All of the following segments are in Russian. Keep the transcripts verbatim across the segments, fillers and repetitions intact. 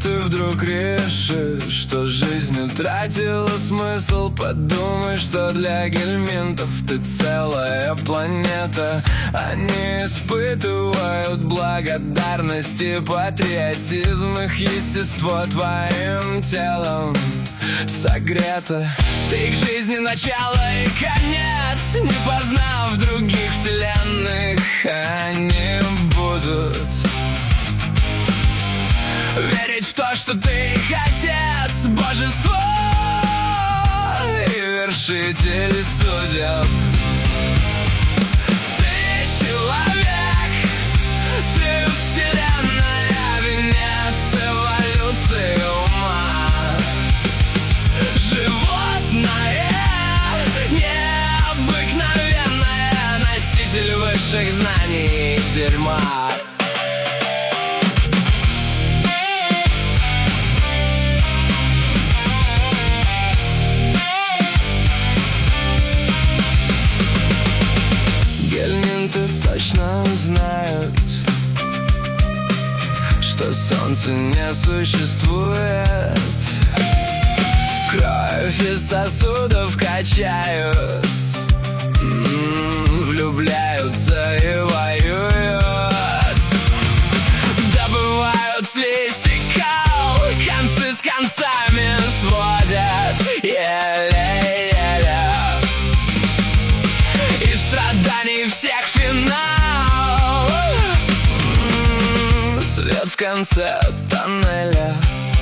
ты вдруг решишь, что жизнь утратила смысл, подумай, что для гельминтов ты целая планета. Они испытывают благодарность и патриотизм, их естество твоим телом согрето. Ты к жизни начало и конец, не познав других вселенных, они будут верить в то, что ты их отец, божество и вершитель судеб. Ты человек, ты вселенная, венец эволюции ума. Животное, необыкновенное, носитель высших знаний и дерьма. Точно знают, что солнце не существует. Кровь из сосудов качают, м-м, влюбляются и воюют. Добывают слизь и кал, концы с концами сводят еле-еле. И страданий всех финал, м-м, свет в конце тоннеля.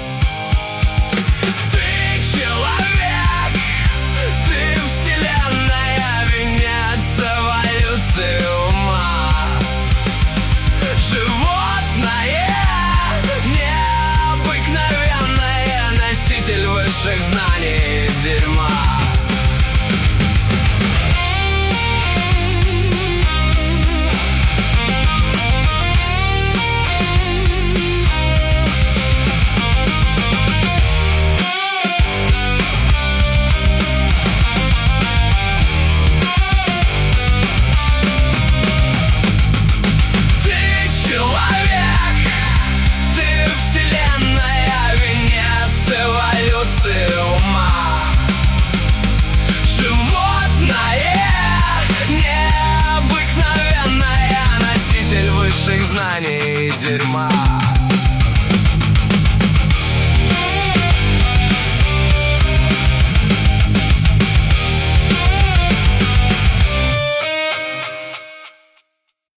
Ты человек, ты вселенная, венец эволюции ума. Животное, необыкновенное, носитель высших знаний